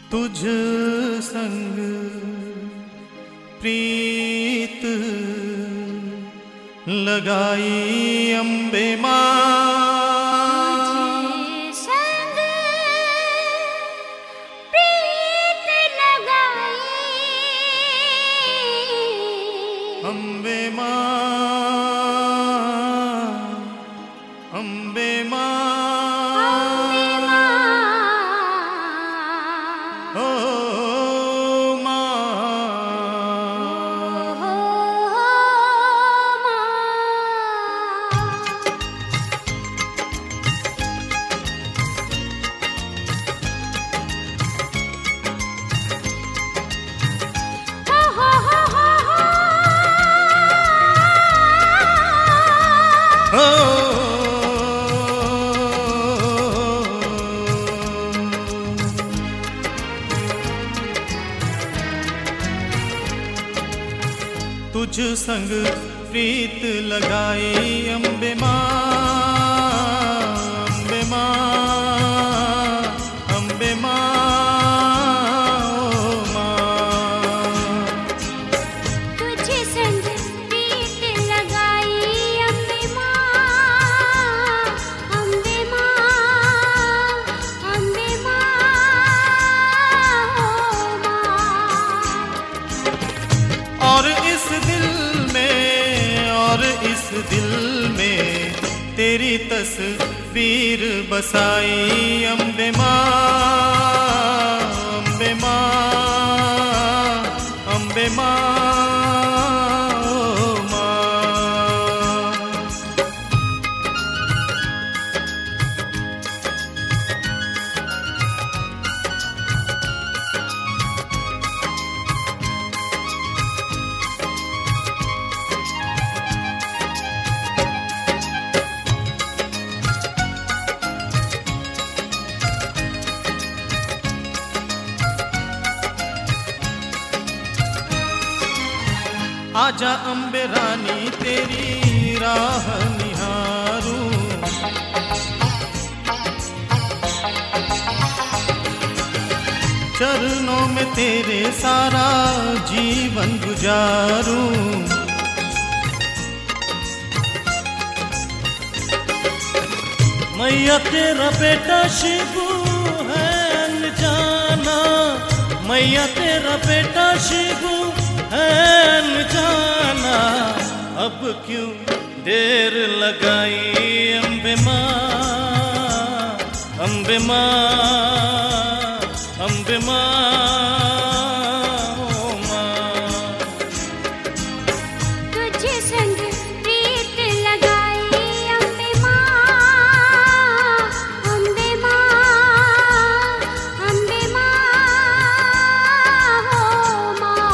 तुझ संग प्रीत लगाई अम्बे माँ, संग प्रीत लगाई अम्बे माँ, अम्बे माँ, तुझ संग प्रीत लगाई अम्बे माँ, अम्बे माँ, अम्बे माँ, ओ माँ। तुझ संग प्रीत लगाई अम्बे माँ, अम्बे माँ, अम्बे माँ, ओ माँ। और इस दिल में तेरी तस्वीर बसाई अम्बे माँ, अम्बे माँ, अम्बे माँ, ओ माँ। आजा अम्बे रानी तेरी राह निहारूं, चरणों में तेरे सारा जीवन गुजारूं। मैया तेरा बेटा शिबू है अनजाना, मैया तेरा बेटा शिबू है जाना, अब क्यों देर लगाई अम्बे माँ, अम्बे माँ, अम्बे माँ, ओ माँ। तुझ संग प्रीत लगाई अम्बे माँ, अम्बे माँ, अम्बे माँ, ओ माँ।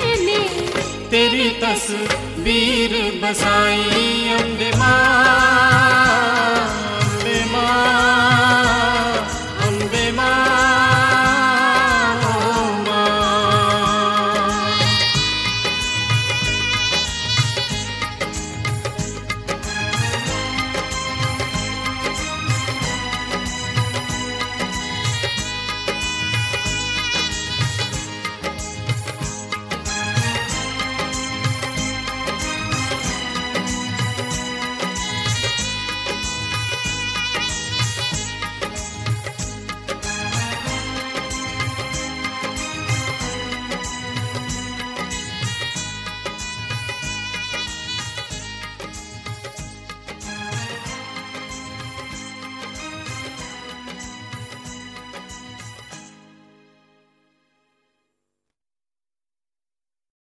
तेरी तस्वीर बसाई अम्बे माँ।